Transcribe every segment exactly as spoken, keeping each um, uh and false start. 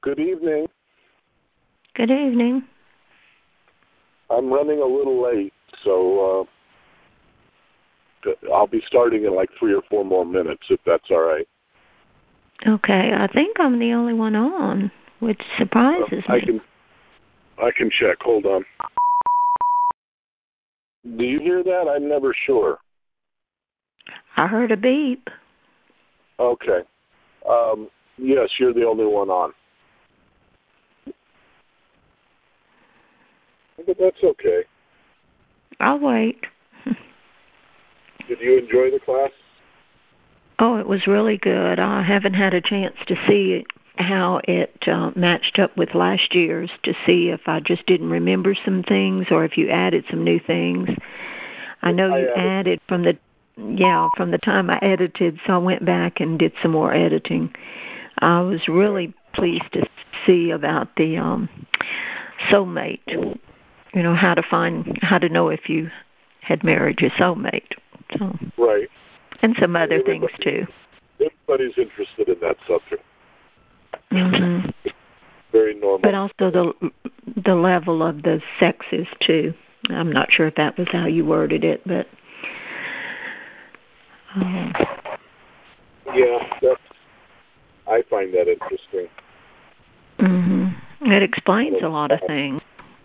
Good evening. Good evening. I'm running a little late, so uh, I'll be starting in like three or four more minutes, if that's all right. Okay, I think I'm the only one on, which surprises uh, I me. can, I can check. Hold on. Do you hear that? I'm never sure. I heard a beep. Okay. Um, yes, you're the only one on. But that's okay. I'll wait. Did you enjoy the class? Oh, it was really good. I haven't had a chance to see how it uh, matched up with last year's, to see if I just didn't remember some things or if you added some new things. I know I you added. added from the yeah from the time I edited, so I went back and did some more editing. I was really pleased to see about the um, soulmate. You know, how to find, how to know if you had married your soulmate. So, right. And some other Everybody, things, too. Everybody's interested in that subject. Mm-hmm. Very normal. But also the the level of the sexes, too. I'm not sure if that was how you worded it, but... Um, yeah, that's, I find that interesting. Mm-hmm. It explains a lot of things.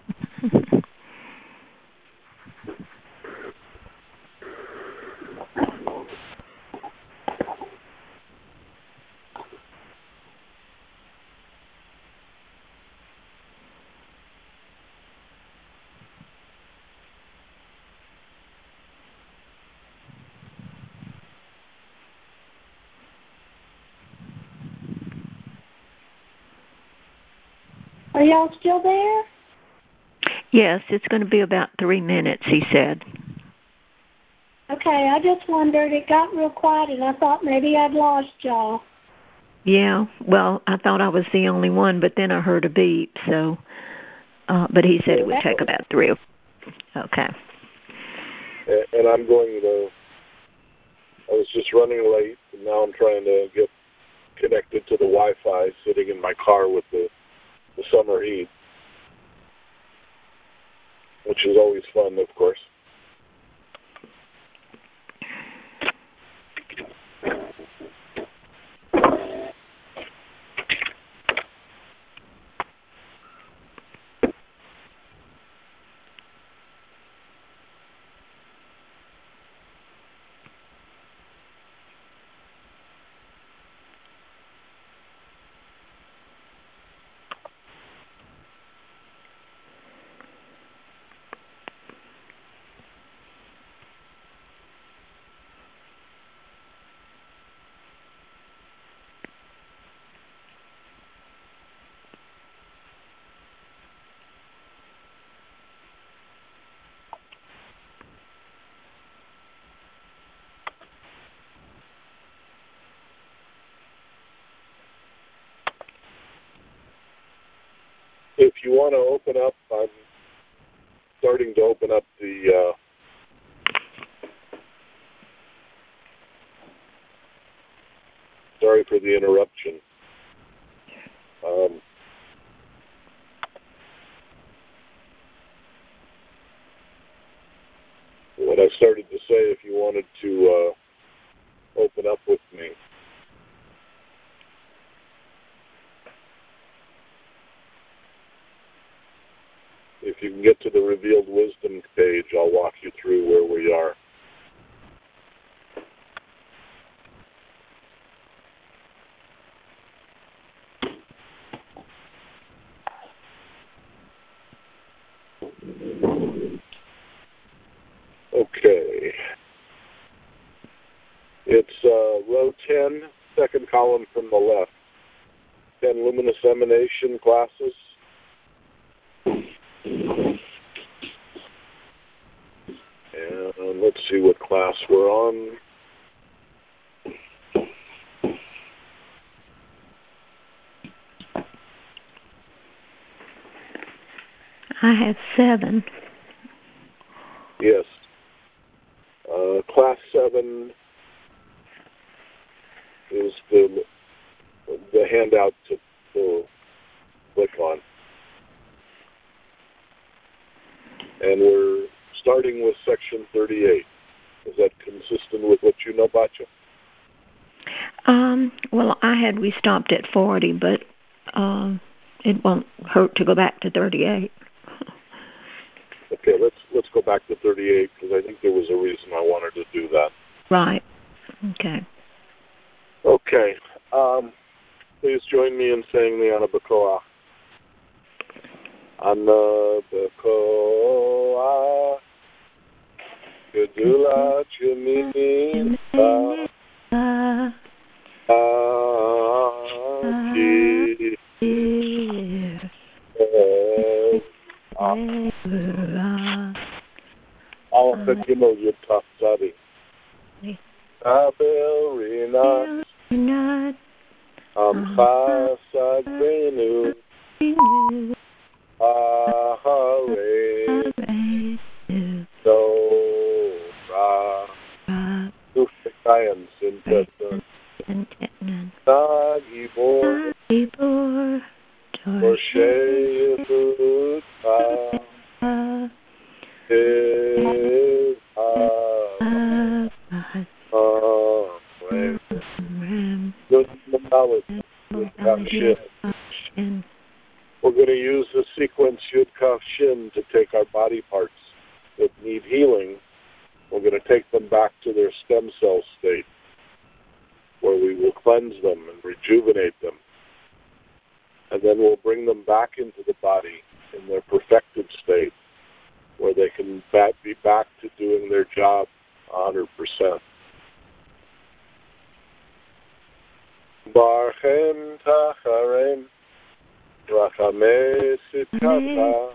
Are y'all still there? Yes, it's going to be about three minutes, he said. Okay, I just wondered. It got real quiet, and I thought maybe I'd lost y'all. Yeah, well, I thought I was the only one, but then I heard a beep, so... Uh, but he said it would take about three. Okay. And I'm going to... I was just running late, and now I'm trying to get connected to the Wi-Fi, sitting in my car with the, the summer heat, which is always fun, of course. If you want to open up, I'm starting to open up the uh, sorry for the interruption. Um, what I started to say, if you wanted to uh, open up with me. If you can get to the Revealed Wisdom page, I'll walk you through where we are. Okay. It's uh, row ten, second column from the left. ten luminous emanation classes. And let's see what class we're on. I have seven. Yes. Uh, class seven is the the handout to, to click on. And we're starting with section thirty-eight. Is that consistent with what you know, Batya? Um, well, I had we stopped at forty, but um, it won't hurt to go back to thirty-eight. Okay, let's let's go back to thirty-eight because I think there was a reason I wanted to do that. Right. Okay. Okay. Um, please join me in saying the Ana Bekoa. Ana Bekoa. Gedula Cheminita. Aki. All of you know you're tough, Daddy. Abel Rinat. Amcha Sagrenu. Ahare. Dora. Ufekayan Sintetun. Nagibor. Moshe Yehuda. We're going to use the sequence Yud Kaf Shin to take our body parts that need healing. We're going to take them back to their stem cell state, where we will cleanse them and rejuvenate them. And then we'll bring them back into the body in their perfected state, where they can back, be back to doing their job one hundred percent. Barchem tacharem, rachamei sitkata,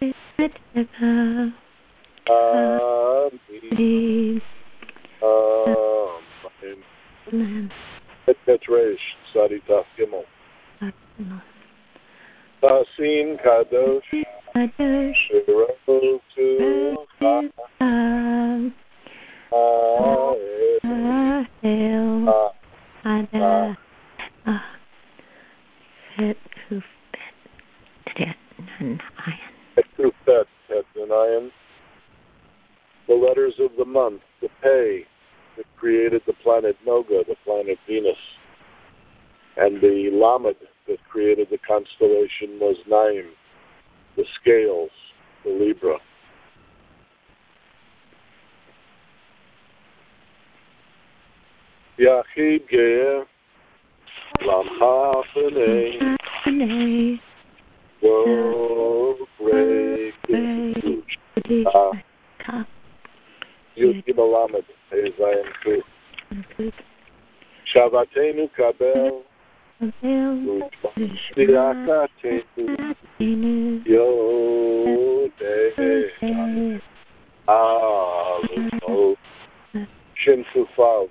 amin, amen. Petretreish, Saditaf Gimel. Tasin Kadosh, Shiro to the letters of the month, the Pei that created the planet Noga, the planet Venus, and the Lamed that created the constellation Moznaim, the scales, the Libra. Yachid Ge'er, Lamcha Fenei, Wo Greg Kiddush, Yud Gimel Lamed, Ezayin Kut, Shavatenu Kabel, U'Tziakatenu, Yodei, Alumo, Shin Kufav,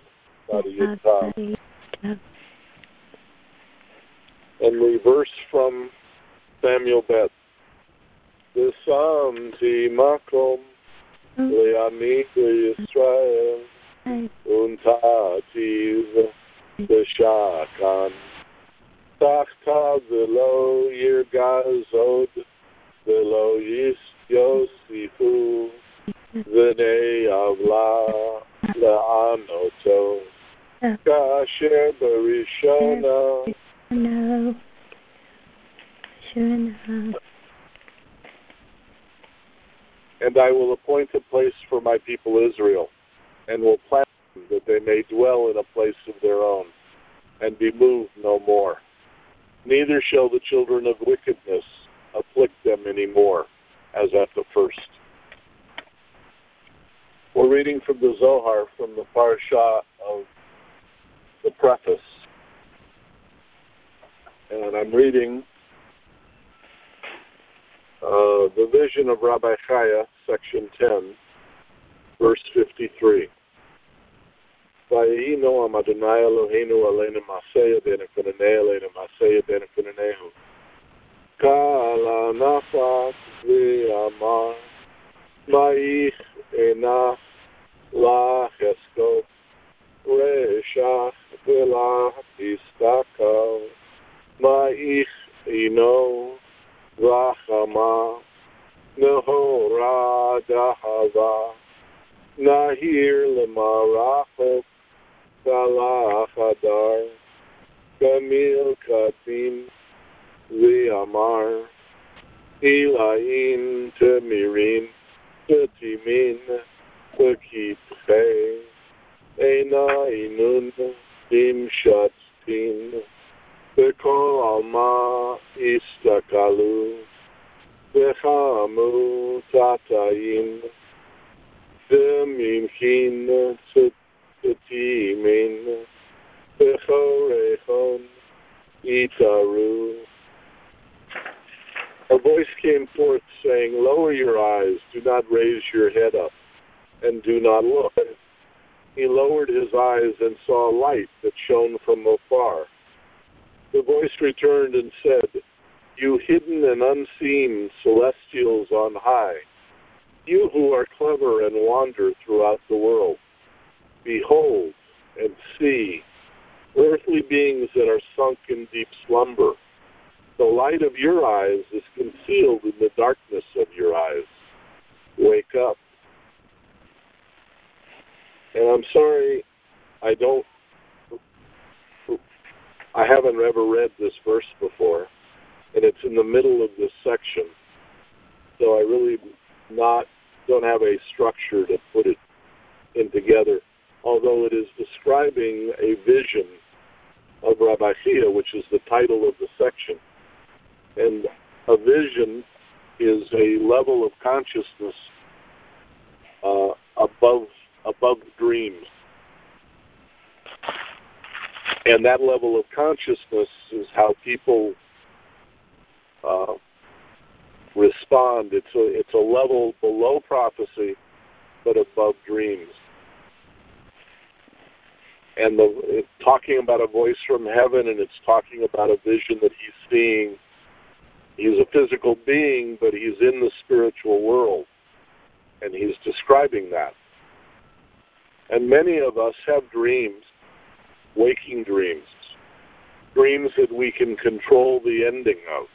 and we verse from Samuel Bet. V'samti makom le'ami Yisrael untativ v'shakan tachta v'lo yirgazod v'lo yosifu v'nei avla le'anoto kasher barishona. No. Sure enough. And I will appoint a place for my people Israel, and will plant them that they may dwell in a place of their own, and be moved no more. Neither shall the children of wickedness afflict them any more, as at the first. We're reading from the Zohar, from the Parashah of the preface. And I'm reading uh, the vision of Rabbi Chaya, section ten, verse fifty-three. Vayehi noam Adonai Eloheinu aleinu ma'aseh yadeinu v'nanei aleinu ma'aseh yadeinu v'naneihu. Kala nafak v'amar ma'ich enach lach eskot re'eshach v'lach istakal ma'ich ino Rachama, Nehora Dahava, Nahir Lemarachok, Galachadar, Gamil Katim, Viamar, Ilain Temirin, Tetimin, Tekipche, Eina Inun, Dim Shatztin, Bekol Alma Istakalu, Bechamu Tatayin, Demimchin Tetimin, Bechorechon Itaru. A voice came forth saying, "Lower your eyes, do not raise your head up, and do not look." He lowered his eyes and saw a light that shone from afar. The voice returned and said, "You hidden and unseen celestials on high, you who are clever and wander throughout the world, behold and see earthly beings that are sunk in deep slumber. The light of your eyes is concealed in the darkness of your eyes. Wake up." And I'm sorry, I don't, I haven't ever read this verse before, and it's in the middle of this section, so I really not don't have a structure to put it in together, although it is describing a vision of Rabbi Chia, which is the title of the section. And a vision is a level of consciousness uh, above above dreams. And that level of consciousness is how people uh, respond. It's a, it's a level below prophecy, but above dreams. And the, it's talking about a voice from heaven, and it's talking about a vision that he's seeing. He's a physical being, but he's in the spiritual world, and he's describing that. And many of us have dreams, waking dreams, dreams that we can control the ending of.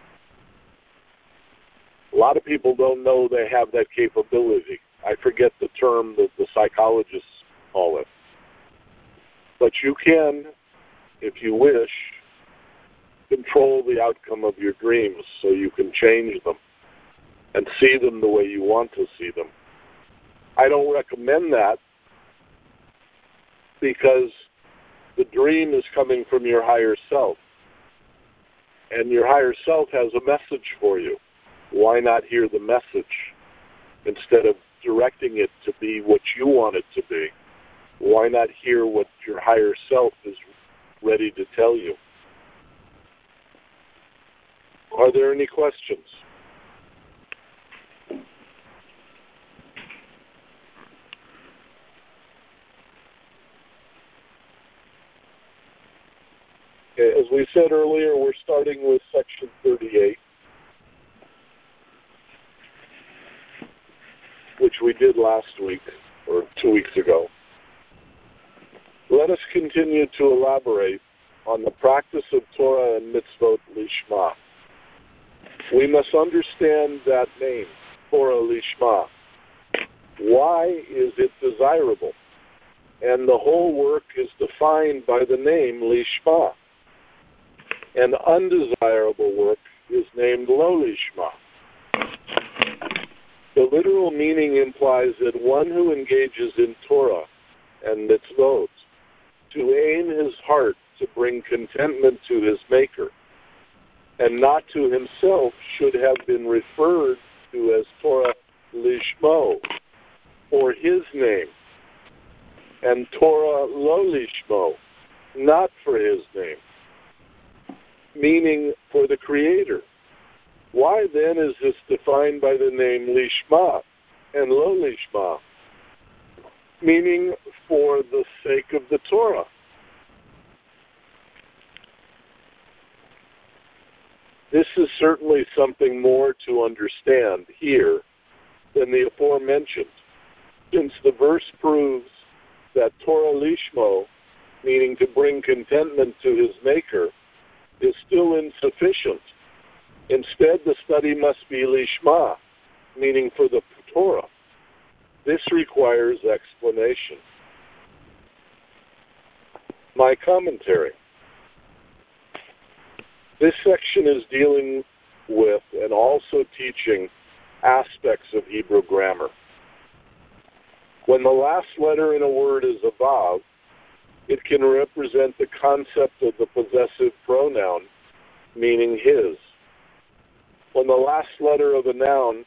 A lot of people don't know they have that capability. I forget the term that the psychologists call it. But you can, if you wish, control the outcome of your dreams so you can change them and see them the way you want to see them. I don't recommend that because the dream is coming from your higher self, and your higher self has a message for you. Why not hear the message instead of directing it to be what you want it to be? Why not hear what your higher self is ready to tell you? Are there any questions? As we said earlier, we're starting with section thirty-eight, which we did last week, or two weeks ago. Let us continue to elaborate on the practice of Torah and mitzvot lishma. We must understand that name, Torah lishma. Why is it desirable? And the whole work is defined by the name lishma. And undesirable work is named lo lishma. The literal meaning implies that one who engages in Torah and mitzvot to aim his heart to bring contentment to his Maker, and not to himself, should have been referred to as Torah lishmo, for his name, and Torah lo lishmo, not for his name, meaning for the Creator. Why then is this defined by the name lishma and lo lishma, meaning for the sake of the Torah? This is certainly something more to understand here than the aforementioned, since the verse proves that Torah lishmo, meaning to bring contentment to his Maker, is still insufficient Instead, the study must be lishma, meaning for the Torah. This requires explanation. My commentary. This section is dealing with and also teaching aspects of Hebrew grammar. When the last letter in a word is a vav, it can represent the concept of the possessive pronoun, meaning his. When the last letter of a noun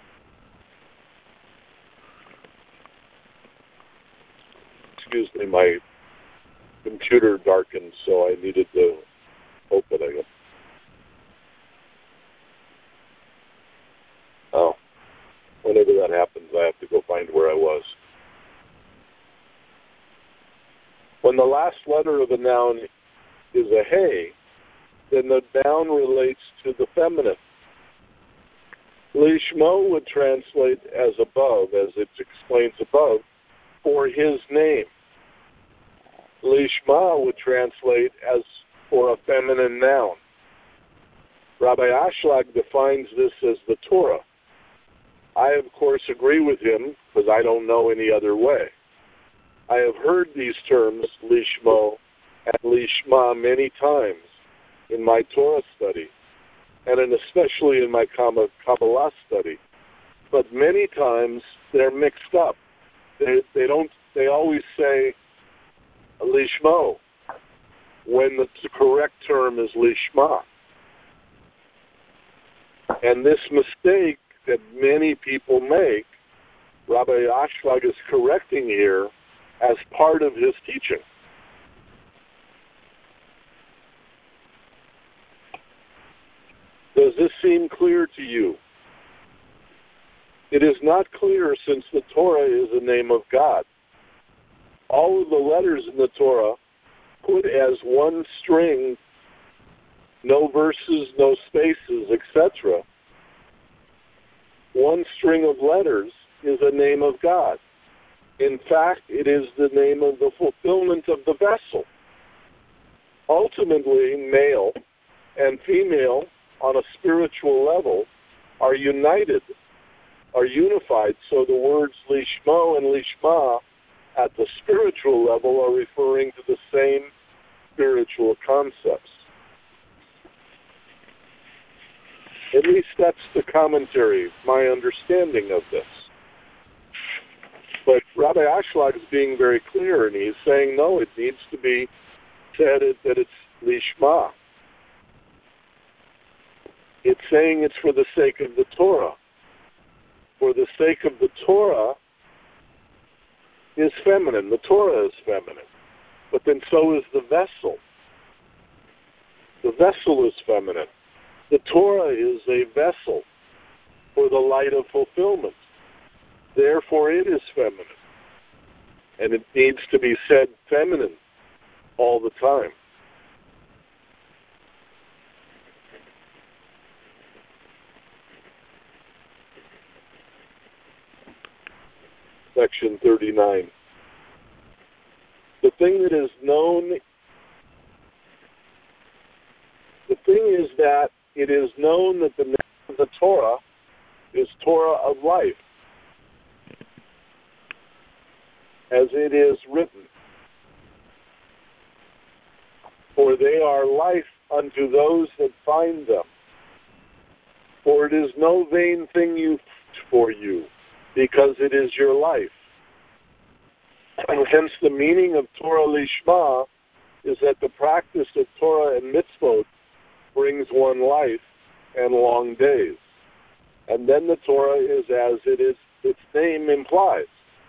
excuse me, my computer darkened, so I needed to open it. Oh, whenever that happens, I have to go find where I was. When the last letter of a noun is a hey, then the noun relates to the feminine. Lishmo would translate as above, as it explains above, for his name. Lishma would translate as for a feminine noun. Rabbi Ashlag defines this as the Torah. I, of course, agree with him because I don't know any other way. I have heard these terms, Lishmo and Lishma, many times in my Torah study, and in especially in my Kabbalah study. But many times they're mixed up. They, they don't. They always say Lishmo when the correct term is Lishma. And this mistake that many people make, Rabbi Ashlag is correcting here as part of his teaching. Does this seem clear to you? It is not clear since the Torah is the name of God. All of the letters in the Torah put as one string, no verses, no spaces, et cetera. One string of letters is a name of God. In fact, it is the name of the fulfillment of the vessel. Ultimately, male and female on a spiritual level are united, are unified, so the words Lishmo and Lishma at the spiritual level are referring to the same spiritual concepts. At least that's the commentary, my understanding of this. But Rabbi Ashlag is being very clear, and he's saying, no, it needs to be said that it's Lishma. It's saying it's for the sake of the Torah. For the sake of the Torah is feminine. The Torah is feminine. But then so is the vessel. The vessel is feminine. The Torah is a vessel for the light of fulfillment. Therefore, it is feminine. And it needs to be said feminine all the time. Section thirty-nine. The thing that is known, the thing is that it is known that the name of the Torah is Torah of life, as it is written. For they are life unto those that find them. For it is no vain thing you for you, because it is your life. And hence the meaning of Torah Lishma is that the practice of Torah and mitzvot brings one life and long days. And then the Torah is as it is, its name implies.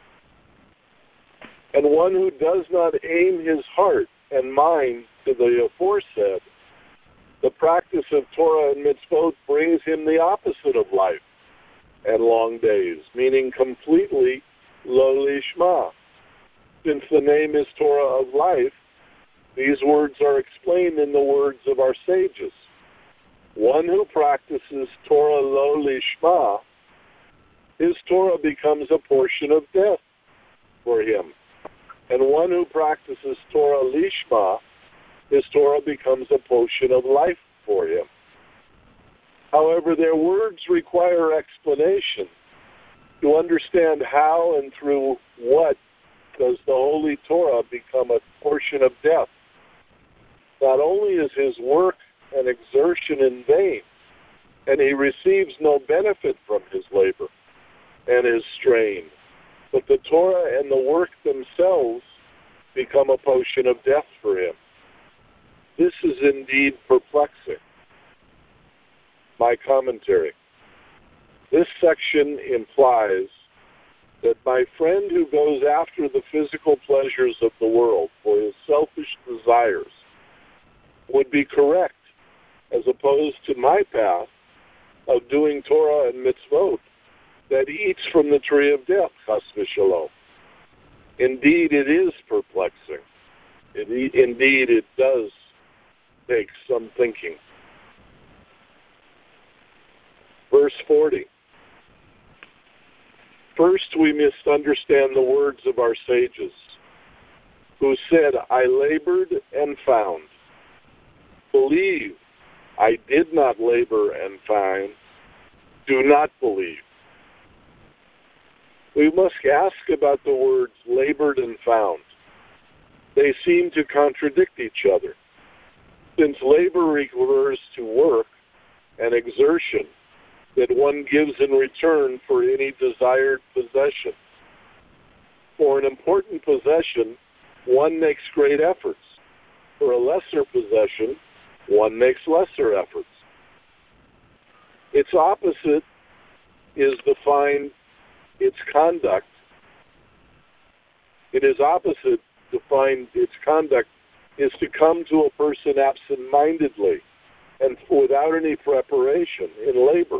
And one who does not aim his heart and mind to the aforesaid, the practice of Torah and mitzvot brings him the opposite of life and long days, meaning completely lo lishma. Since the name is Torah of life, these words are explained in the words of our sages. One who practices Torah lo lishma, his Torah becomes a portion of death for him. And one who practices Torah lishma, his Torah becomes a portion of life for him. However, their words require explanation. To understand how and through what does the Holy Torah become a portion of death. Not only is his work and exertion in vain, and he receives no benefit from his labor and his strain, but the Torah and the work themselves become a potion of death for him. This is indeed perplexing. My commentary. This section implies that my friend who goes after the physical pleasures of the world for his selfish desires would be correct, as opposed to my path of doing Torah and mitzvot that eats from the tree of death, chas v'shalom. Indeed, it is perplexing. It, indeed, it does take some thinking. Verse forty. First, we must understand the words of our sages, who said, I labored and found. Believe, I did not labor and find. Do not believe. We must ask about the words labored and found. They seem to contradict each other, since labor refers to work and exertion that one gives in return for any desired possession. For an important possession, one makes great efforts. For a lesser possession, one makes lesser efforts. Its opposite is to find its conduct. It is opposite to find its conduct is to come to a person absent-mindedly and without any preparation in labor.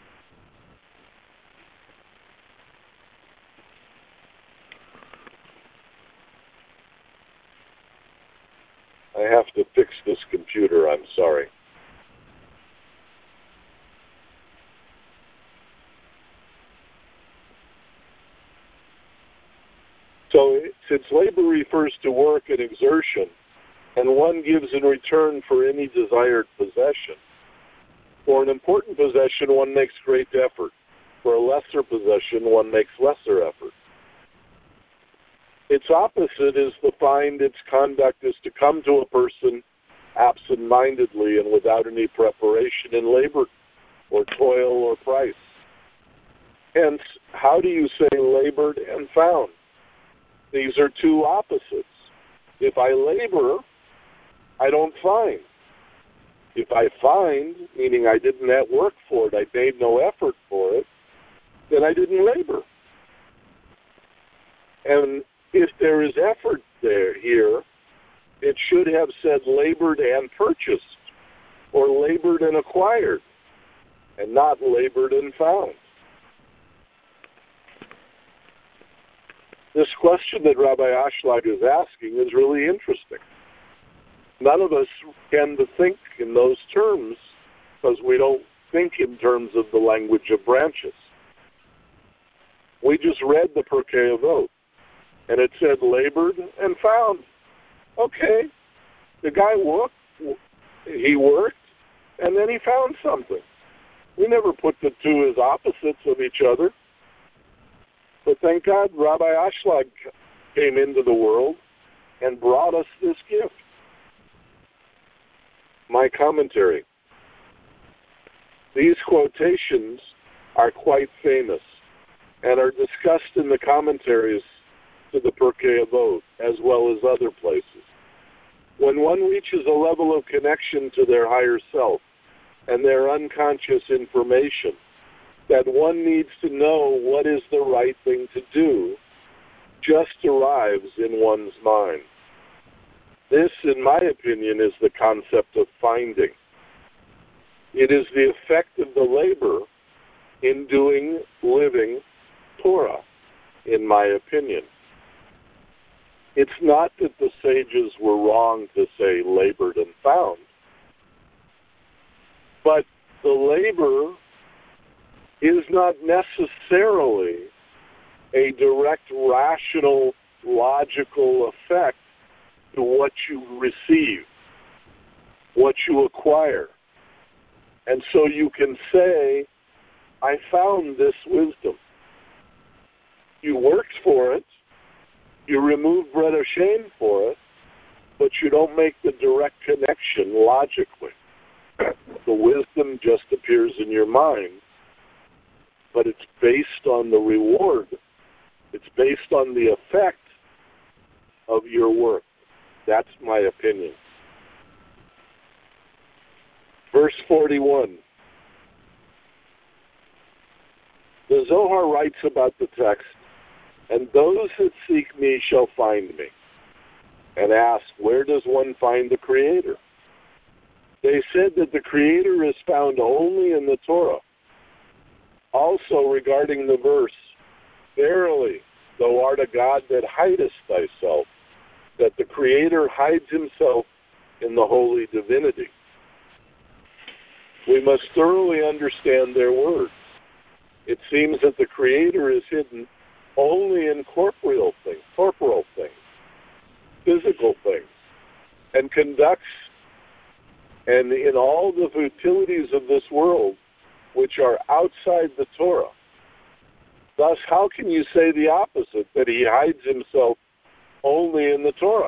I have to fix this computer, I'm sorry. So, since labor refers to work and exertion, and one gives in return for any desired possession, for an important possession, one makes great effort. For a lesser possession, one makes lesser effort. Its opposite is to find its conduct is to come to a person absent-mindedly and without any preparation in labor or toil or price. Hence, how do you say labored and found? These are two opposites. If I labor, I don't find. If I find, meaning I didn't have work for it, I made no effort for it, then I didn't labor. And if there is effort there here, it should have said labored and purchased, or labored and acquired, and not labored and found. This question that Rabbi Ashlag is asking is really interesting. None of us tend to think in those terms because we don't think in terms of the language of branches. We just read the Pirkei Avot, and it said labored and found. Okay, the guy worked, he worked, and then he found something. We never put the two as opposites of each other. But thank God Rabbi Ashlag came into the world and brought us this gift. My commentary. These quotations are quite famous and are discussed in the commentaries to the Pirkei Avot as well as other places. When one reaches a level of connection to their higher self and their unconscious information, that one needs to know what is the right thing to do, just arrives in one's mind. This, in my opinion, is the concept of finding. It is the effect of the labor in doing, living Torah, in my opinion. It's not that the sages were wrong to say labored and found, but the labor is not necessarily a direct, rational, logical effect to what you receive, what you acquire. And so you can say, I found this wisdom. You worked for it. You remove bread of shame for it, but you don't make the direct connection logically. The wisdom just appears in your mind, but it's based on the reward. It's based on the effect of your work. That's my opinion. Verse forty-one. The Zohar writes about the text, and those that seek me shall find me, and ask, where does one find the Creator? They said that the Creator is found only in the Torah. Also regarding the verse, verily, thou art a God that hidest thyself, that the Creator hides himself in the holy divinity. We must thoroughly understand their words. It seems that the Creator is hidden only in corporeal things, corporal things, physical things, and conducts, and in all the futilities of this world, which are outside the Torah. Thus, how can you say the opposite, that he hides himself only in the Torah?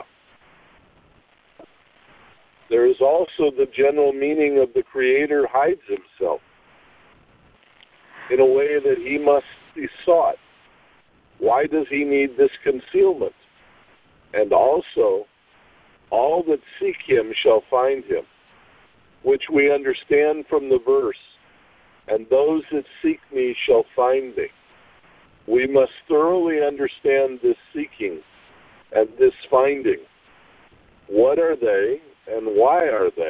There is also the general meaning of the Creator hides himself in a way that he must be sought. Why does he need this concealment? And also, all that seek him shall find him, which we understand from the verse, and those that seek me shall find me. We must thoroughly understand this seeking and this finding. What are they and why are they?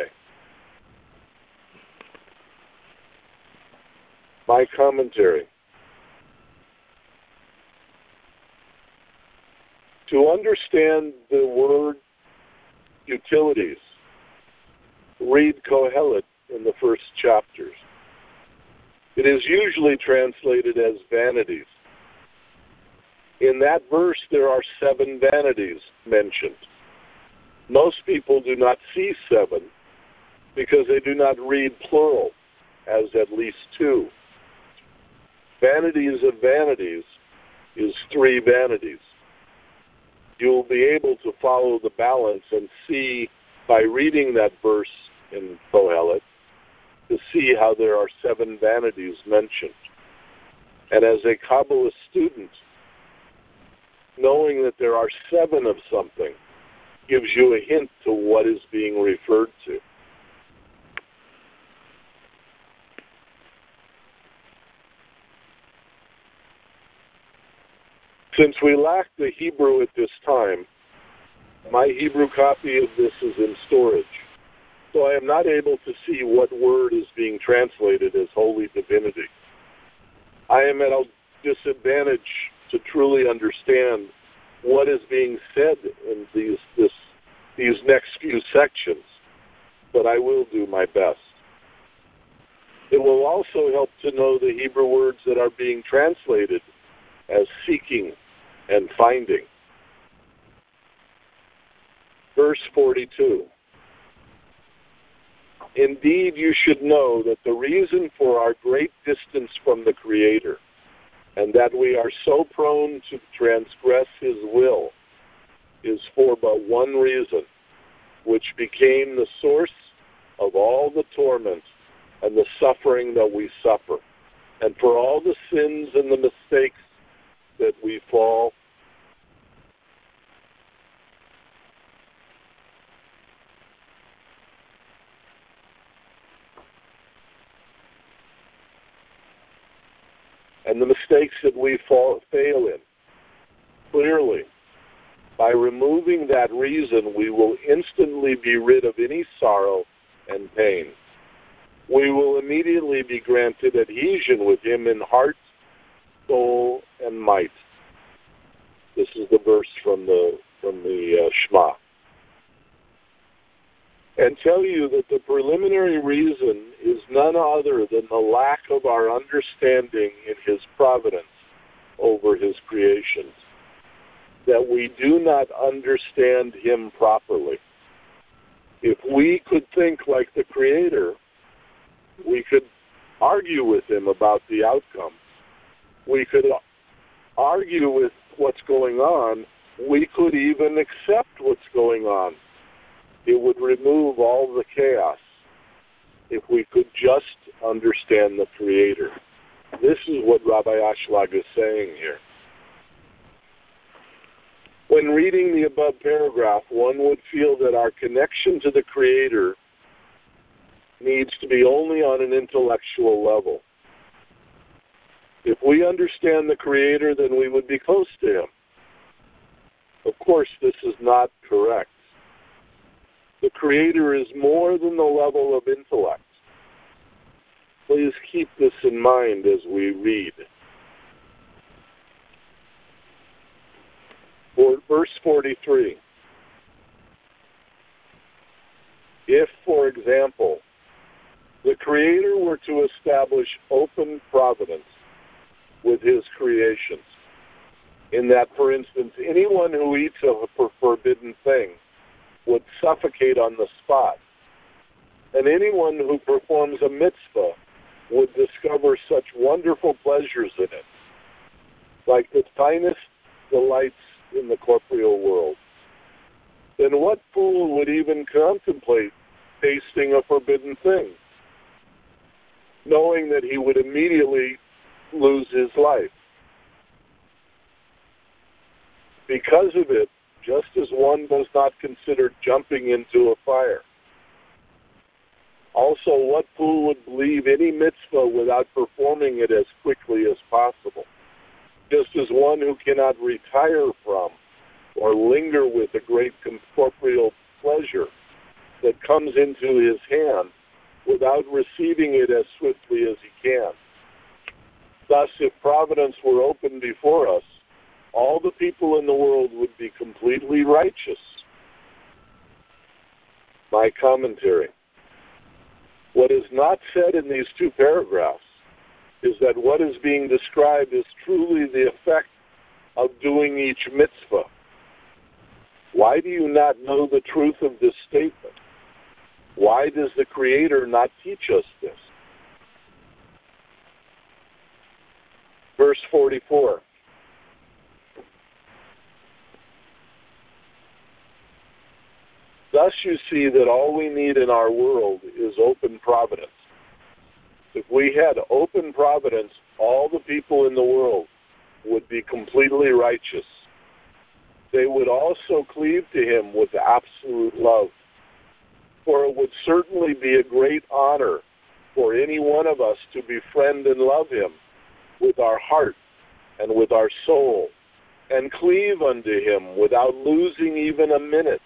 My commentary. To understand the word utilities, read Kohelet in the first chapters. It is usually translated as vanities. In that verse, there are seven vanities mentioned. Most people do not see seven because they do not read plural as at least two. Vanities of vanities is three vanities. You'll be able to follow the balance and see by reading that verse in Kohelet to see how there are seven vanities mentioned. And as a Kabbalah student, knowing that there are seven of something gives you a hint to what is being referred to. Since we lack the Hebrew at this time, my Hebrew copy of this is in storage, so I am not able to see what word is being translated as holy divinity. I am at a disadvantage to truly understand what is being said in these this, these next few sections, but I will do my best. It will also help to know the Hebrew words that are being translated as seeking and finding. Verse forty-two. Indeed, you should know that the reason for our great distance from the Creator, and that we are so prone to transgress his will, is for but one reason, which became the source of all the torment and the suffering that we suffer, and for all the sins and the mistakes that we fall. And the mistakes that we fall, fail in. Clearly, by removing that reason, we will instantly be rid of any sorrow and pain. We will immediately be granted adhesion with him in heart, soul, and might. This is the verse from the from the uh, Shema. And tell you that the preliminary reason is none other than the lack of our understanding in his providence over his creations, that we do not understand him properly. If we could think like the Creator, we argue with him about the outcome. We could argue with what's going on. We could even accept what's going on. It would remove all the chaos if we could just understand the Creator. This is what Rabbi Ashlag is saying here. When reading the above paragraph, one would feel that our connection to the Creator needs to be only on an intellectual level. If we understand the Creator, then we would be close to Him. Of course, this is not correct. The Creator is more than the level of intellect. Please keep this in mind as we read. For verse forty-three. If, for example, the Creator were to establish open providence with His creations, in that, for instance, anyone who eats of a forbidden thing would suffocate on the spot, and anyone who performs a mitzvah would discover such wonderful pleasures in it, like the finest delights in the corporeal world, then what fool would even contemplate tasting a forbidden thing, knowing that he would immediately lose his life? Because of it, just as one does not consider jumping into a fire. Also, what fool would believe any mitzvah without performing it as quickly as possible? Just as one who cannot retire from or linger with a great corporeal pleasure that comes into his hand without receiving it as swiftly as he can. Thus, if providence were open before us, all the people in the world would be completely righteous. My commentary. What is not said in these two paragraphs is that what is being described is truly the effect of doing each mitzvah. Why do you not know the truth of this statement? Why does the Creator not teach us this? Verse forty-four. Thus you see that all we need in our world is open providence. If we had open providence, all the people in the world would be completely righteous. They would also cleave to Him with absolute love. For it would certainly be a great honor for any one of us to befriend and love Him with our heart and with our soul, and cleave unto Him without losing even a minute.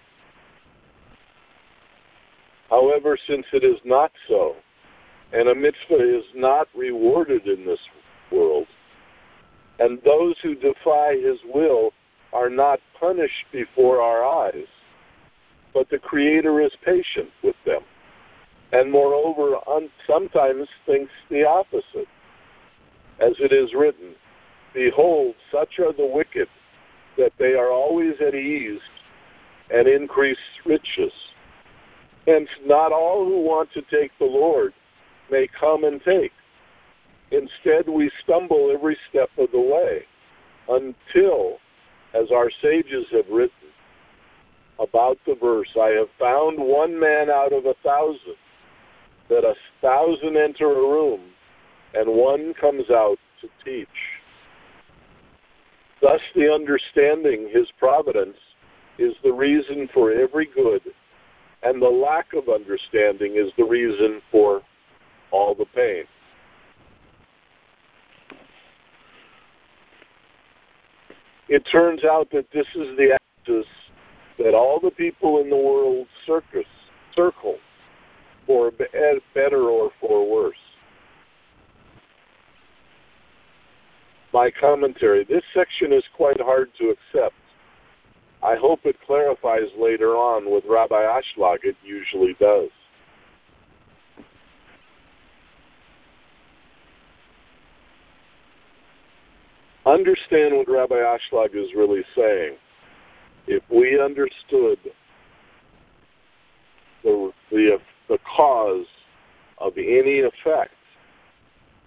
However, since it is not so, and a mitzvah is not rewarded in this world, and those who defy His will are not punished before our eyes, but the Creator is patient with them, and moreover un- sometimes thinks the opposite. As it is written, behold, such are the wicked, that they are always at ease and increase riches. Hence, not all who want to take the Lord may come and take. Instead, we stumble every step of the way, until, as our sages have written about the verse, I have found one man out of a thousand, that a thousand enter a room, and one comes out to teach. Thus, the understanding His providence is the reason for every good, and the lack of understanding is the reason for all the pain. It turns out that this is the axis that all the people in the world circus, circle for better or for worse. My commentary. This section is quite hard to accept. I hope it clarifies later on with Rabbi Ashlag. It usually does. Understand what Rabbi Ashlag is really saying. If we understood the, the, the cause of any effect,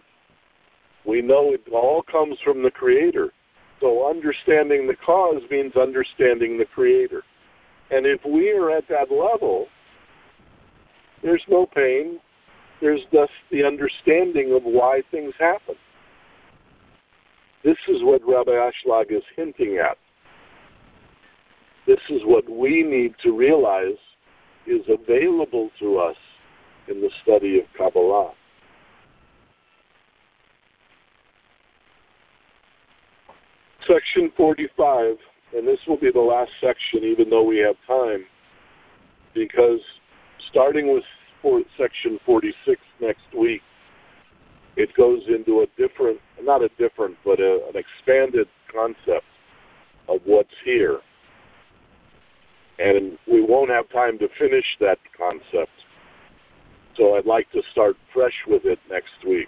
We know it all comes from the Creator. So understanding the cause means understanding the Creator. And if we are at that level, there's no pain. There's just the understanding of why things happen. This is what Rabbi Ashlag is hinting at. This is what we need to realize is available to us in the study of Kabbalah. Section forty-five, and this will be the last section even though we have time, because starting with for section forty-six next week, it goes into a different, not a different, but a, an expanded concept of what's here. And we won't have time to finish that concept. So I'd like to start fresh with it next week.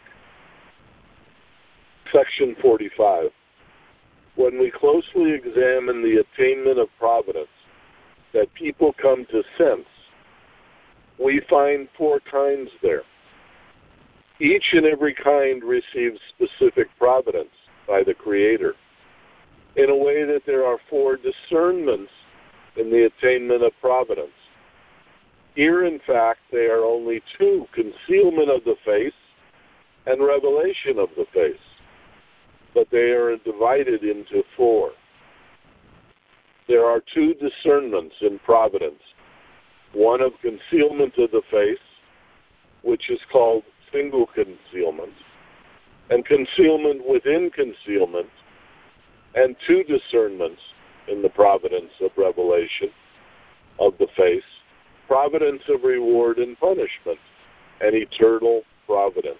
Section forty-five. When we closely examine the attainment of providence that people come to sense, we find four kinds there. Each and every kind receives specific providence by the Creator, in a way that there are four discernments in the attainment of providence. Here, in fact, they are only two: concealment of the face and revelation of the face. But they are divided into four. There are two discernments in providence. One of concealment of the face, which is called single concealment, and concealment within concealment, and two discernments in the providence of revelation of the face, providence of reward and punishment, and eternal providence.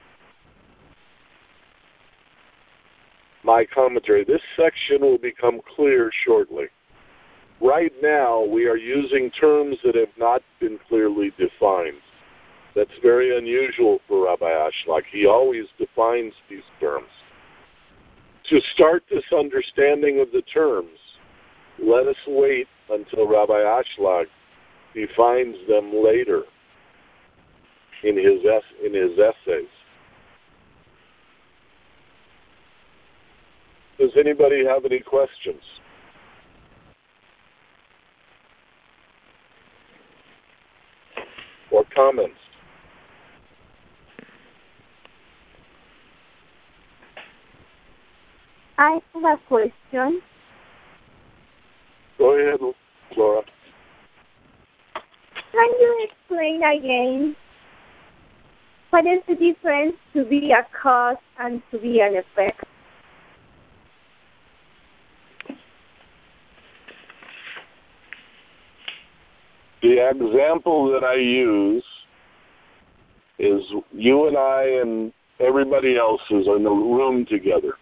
My commentary. This section will become clear shortly. Right now, we are using terms that have not been clearly defined. That's very unusual for Rabbi Ashlag. He always defines these terms. To start this understanding of the terms, let us wait until Rabbi Ashlag defines them later in his es- in his essays. Does anybody have any questions? Or comments? I have a question. Go ahead, Laura. Can you explain again what is the difference to be a cause and to be an effect? The example that I use is you and I and everybody else is in the room together.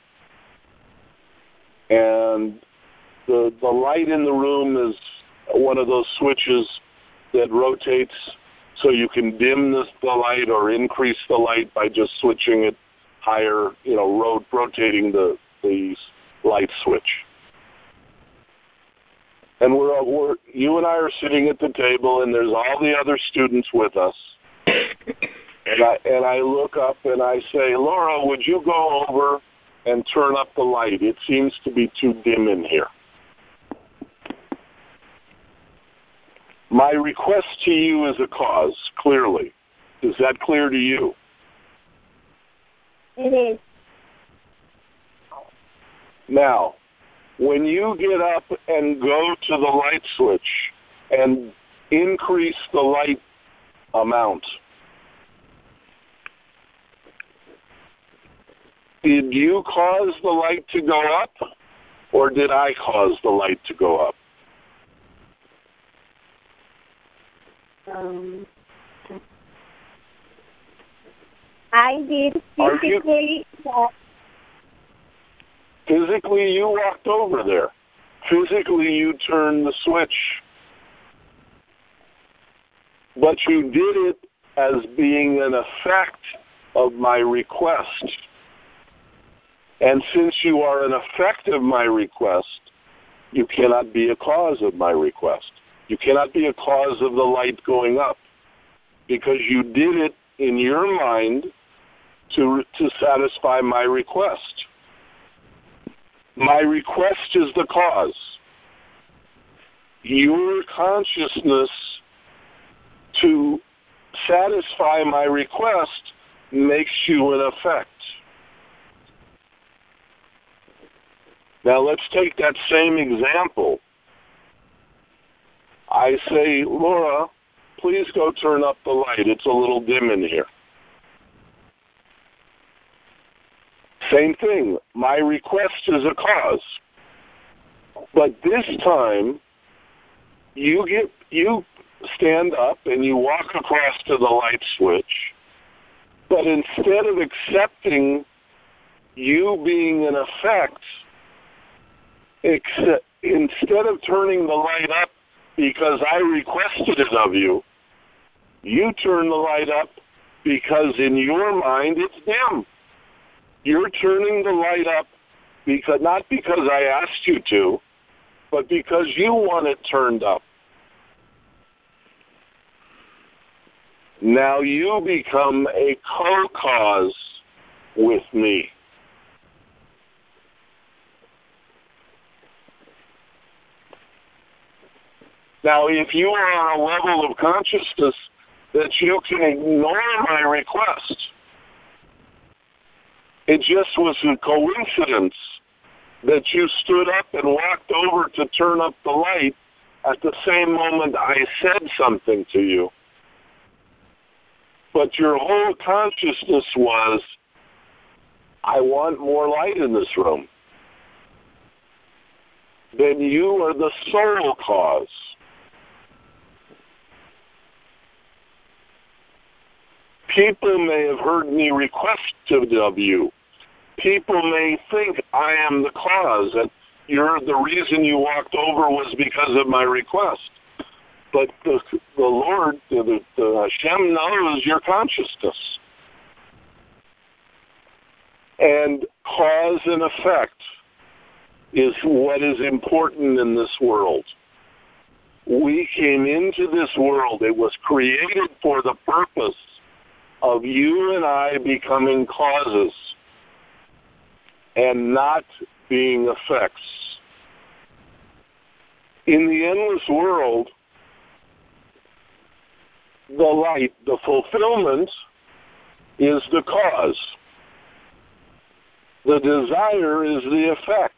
And the the light in the room is one of those switches that rotates so you can dim the, the light or increase the light by just switching it higher, you know, ro- rotating the, the light switch. And we're, we're, you and I are sitting at the table, and there's all the other students with us. And I and I look up and I say, Laura, would you go over and turn up the light? It seems to be too dim in here. My request to you is a cause, clearly. Is that clear to you? It is. Now, when you get up and go to the light switch and increase the light amount, did you cause the light to go up, or did I cause the light to go up? Um, I did Are you- physically. that Physically, you walked over there. Physically, you turned the switch. But you did it as being an effect of my request. And since you are an effect of my request, you cannot be a cause of my request. You cannot be a cause of the light going up, because you did it in your mind to, to satisfy my request. My request is the cause. Your consciousness to satisfy my request makes you an effect. Now let's take that same example. I say, Laura, please go turn up the light. It's a little dim in here. Same thing. My request is a cause. But this time, you get you stand up and you walk across to the light switch, but instead of accepting you being an effect, except, instead of turning the light up because I requested it of you, you turn the light up because in your mind it's dim. You're turning the light up because not because I asked you to, but because you want it turned up. Now you become a co-cause with me. Now, if you are on a level of consciousness that you can ignore my request, it just was a coincidence that you stood up and walked over to turn up the light at the same moment I said something to you. But your whole consciousness was, I want more light in this room. Then you are the sole cause. People may have heard me requested of you. People may think I am the cause, that you're the reason you walked over was because of my request. But the, the Lord, the, the Hashem knows your consciousness. And cause and effect is what is important in this world. We came into this world. It was created for the purpose of you and I becoming causes and not being effects. In the endless world, the light, the fulfillment, is the cause. The desire is the effect.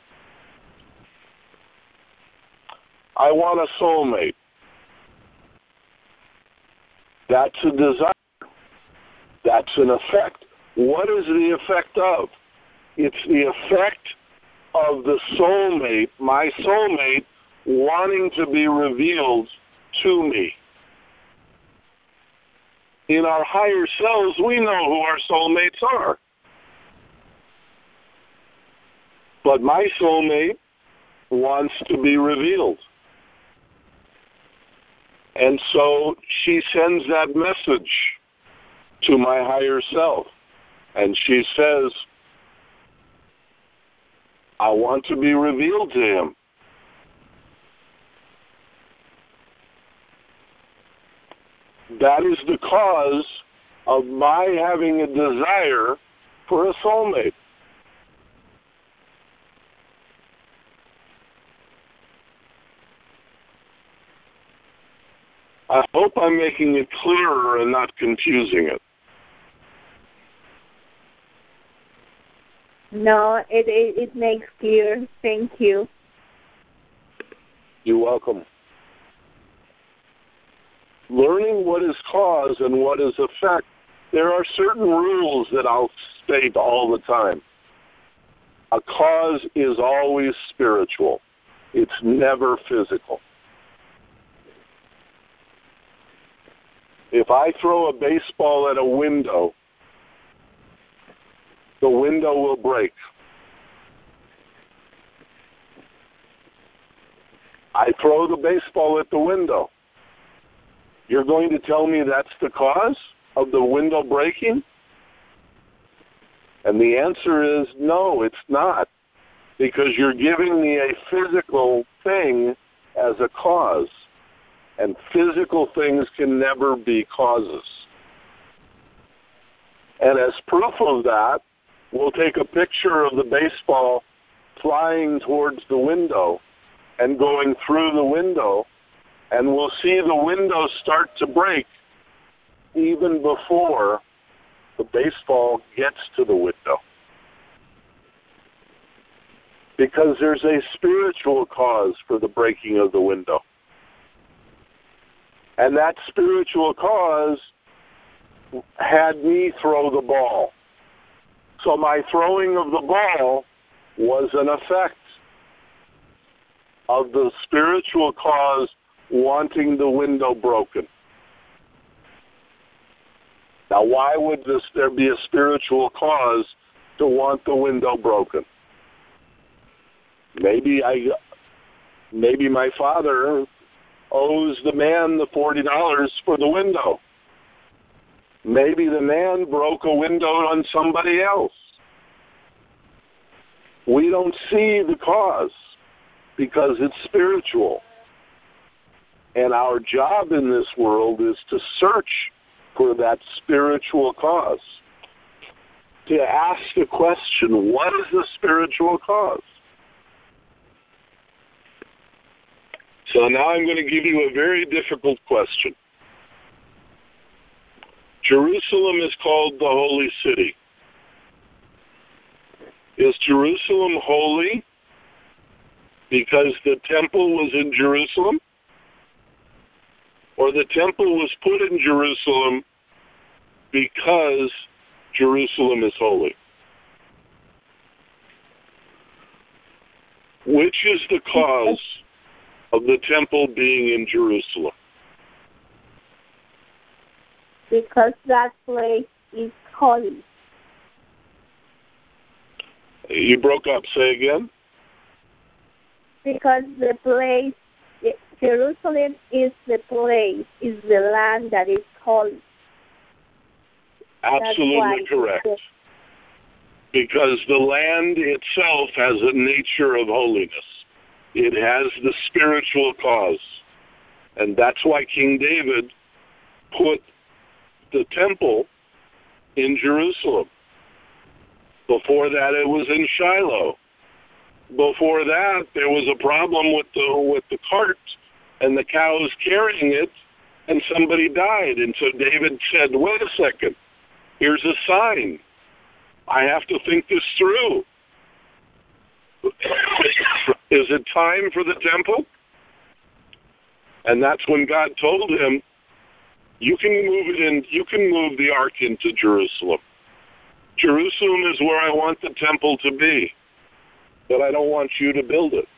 I want a soulmate. That's a desire. That's an effect. What is the effect of? It's the effect of the soulmate, my soulmate, wanting to be revealed to me. In our higher selves, we know who our soulmates are. But my soulmate wants to be revealed. And so she sends that message to my higher self. And she says, I want to be revealed to him. That is the cause of my having a desire for a soulmate. I hope I'm making it clearer and not confusing it. No, it, it it makes clear. Thank you. You're welcome. Learning what is cause and what is effect, there are certain rules that I'll state all the time. A cause is always spiritual. It's never physical. If I throw a baseball at a window, the window will break. I throw the baseball at the window. You're going to tell me that's the cause of the window breaking? And the answer is no, it's not. Because you're giving me a physical thing as a cause. And physical things can never be causes. And as proof of that, we'll take a picture of the baseball flying towards the window and going through the window, and we'll see the window start to break even before the baseball gets to the window. Because there's a spiritual cause for the breaking of the window. And that spiritual cause had me throw the ball. So my throwing of the ball was an effect of the spiritual cause wanting the window broken. Now, why would this, there be a spiritual cause to want the window broken? Maybe I, maybe my father owes the man the forty dollars for the window. Maybe the man broke a window on somebody else. We don't see the cause because it's spiritual. And our job in this world is to search for that spiritual cause. To ask the question, what is the spiritual cause? So now I'm going to give you a very difficult question. Jerusalem is called the Holy City. Is Jerusalem holy because the temple was in Jerusalem? Or the temple was put in Jerusalem because Jerusalem is holy? Which is the cause of the temple being in Jerusalem? Because that place is holy. You broke up. Say again. Because the place, Jerusalem is the place, is the land that is holy. Absolutely correct. Because the land itself has a nature of holiness. It has the spiritual cause. And that's why King David put the temple in Jerusalem. Before that, it was in Shiloh. Before that, there was a problem with the with the cart and the cows carrying it, and somebody died. And so David said, wait a second, here's a sign. I have to think this through. Is it time for the temple? And that's when God told him, you can move it in, you can move the ark into Jerusalem. Jerusalem is where I want the temple to be, but I don't want you to build it.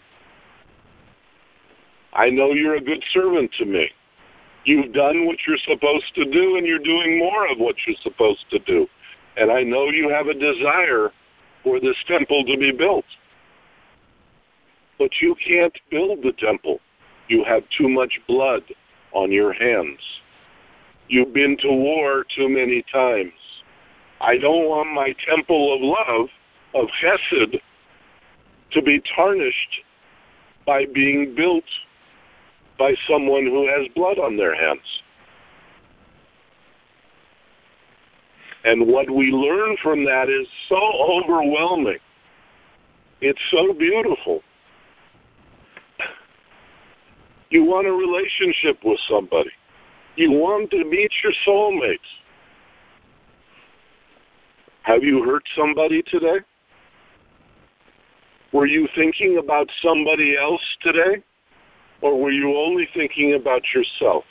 I know you're a good servant to me. You've done what you're supposed to do, and you're doing more of what you're supposed to do. And I know you have a desire for this temple to be built. But you can't build the temple. You have too much blood on your hands. You've been to war too many times. I don't want my temple of love, of Chesed, to be tarnished by being built by someone who has blood on their hands. And what we learn from that is so overwhelming. It's so beautiful. You want a relationship with somebody. You want to meet your soulmate. Have you hurt somebody today? Were you thinking about somebody else today? Or were you only thinking about yourself?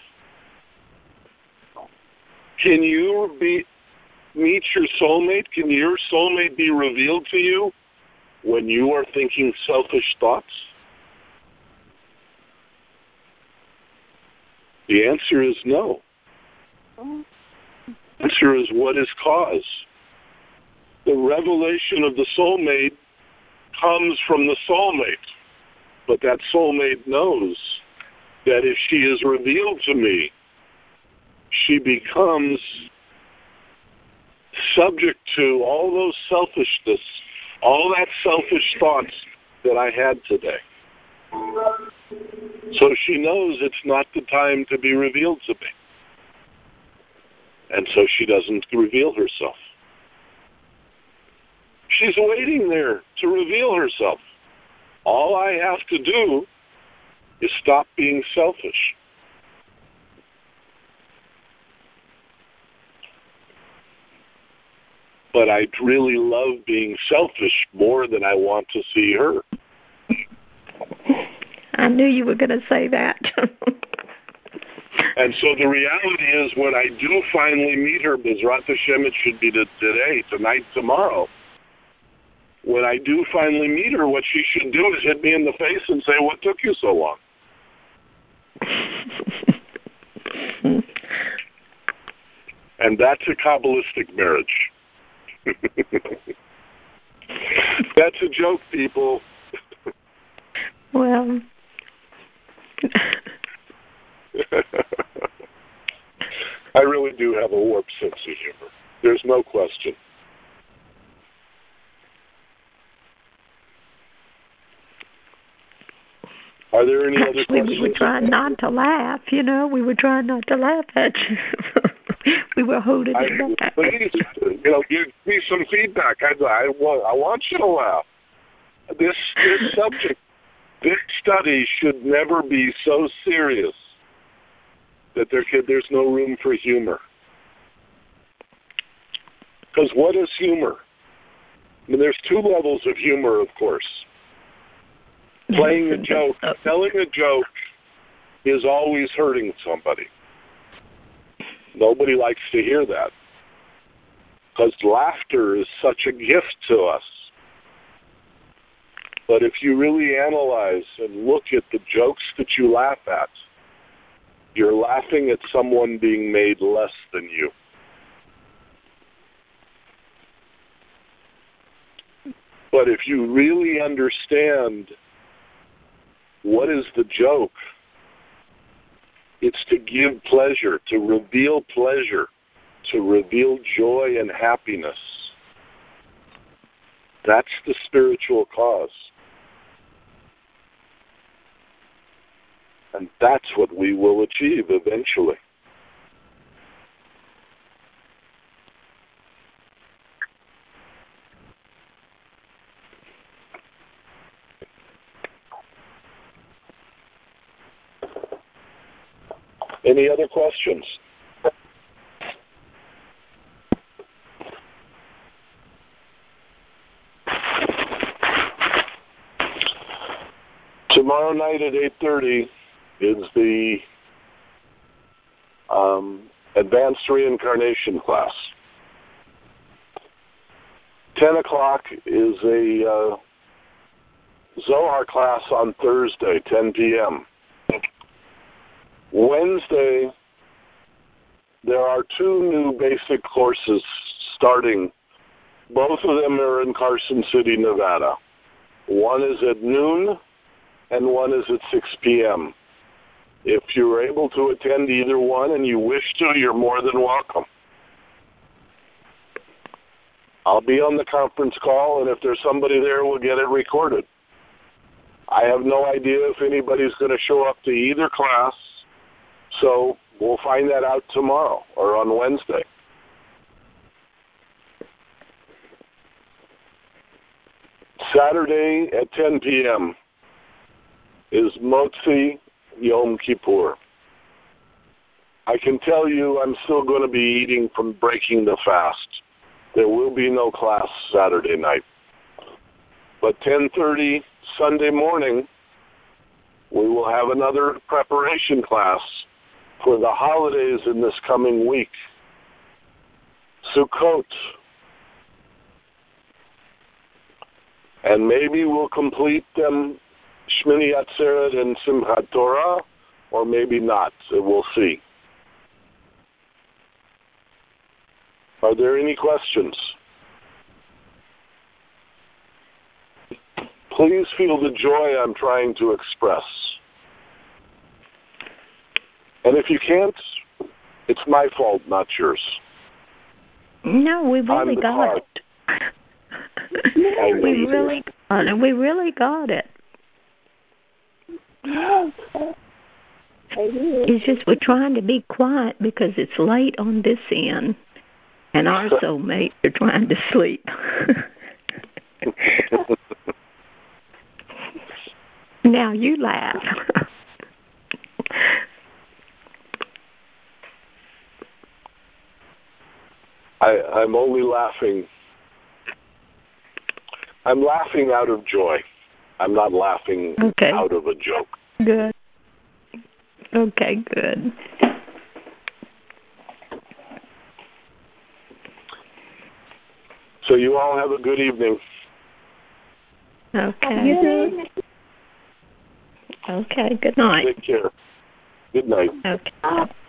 Can you be, meet your soulmate? Can your soulmate be revealed to you when you are thinking selfish thoughts? The answer is no. The answer is what is cause. The revelation of the soulmate comes from the soulmate. But that soulmate knows that if she is revealed to me, she becomes subject to all those selfishness, all that selfish thoughts that I had today. So she knows it's not the time to be revealed to me. And so she doesn't reveal herself. she's waiting there to reveal herself. All I have to do is stop being selfish. But I really love being selfish more than I want to see her. I knew you were going to say that. And so the reality is, when I do finally meet her, B'ezrat Hashem, it should be today, tonight, tomorrow. When I do finally meet her, what she should do is hit me in the face and say, "What took you so long?" And that's a Kabbalistic marriage. That's a joke, people. Well... I really do have a warped sense of humor. There's no question. Are there any Actually, other questions? we were trying not to laugh, you know. We were trying not to laugh at you. We were holding I, it back. Please, you know, give me some feedback. I, I, want, I want you to laugh. This, this subject, this study should never be so serious that there could, there's no room for humor. Because what is humor? I mean, there's two levels of humor, of course. Playing a joke, telling a joke is always hurting somebody. Nobody likes to hear that. Because laughter is such a gift to us. But if you really analyze and look at the jokes that you laugh at, you're laughing at someone being made less than you. But if you really understand what is the joke, it's to give pleasure, to reveal pleasure, to reveal joy and happiness. That's the spiritual cause. And that's what we will achieve eventually. Any other questions? Tomorrow night at eight thirty is the um, Advanced Reincarnation class. ten o'clock is a uh, Zohar class on Thursday, ten p.m. Wednesday, there are two new basic courses starting. Both of them are in Carson City, Nevada. One is at noon, and one is at six p.m. If you're able to attend either one and you wish to, you're more than welcome. I'll be on the conference call, and if there's somebody there, we'll get it recorded. I have no idea if anybody's going to show up to either class, so we'll find that out tomorrow or on Wednesday. Saturday at ten p.m. is Motzi Yom Kippur. I can tell you I'm still going to be eating from breaking the fast. There will be no class Saturday night. But ten thirty Sunday morning, we will have another preparation class for the holidays in this coming week. Sukkot. And maybe we'll complete them Shmini Atzeret and Simchat Torah, or maybe not. So we'll see. Are there any questions? Please feel the joy I'm trying to express. And if you can't, it's my fault, not yours. No, we really got card. it. we really got it. We really got it. It's just we're trying to be quiet because it's late on this end, and our soulmates are trying to sleep. Now you laugh. I, I'm only laughing. I'm laughing out of joy. I'm not laughing okay. out of a joke. Good. Okay, good. So you all have a good evening. Okay. You too. Okay, good night. Take care. Good night. Okay.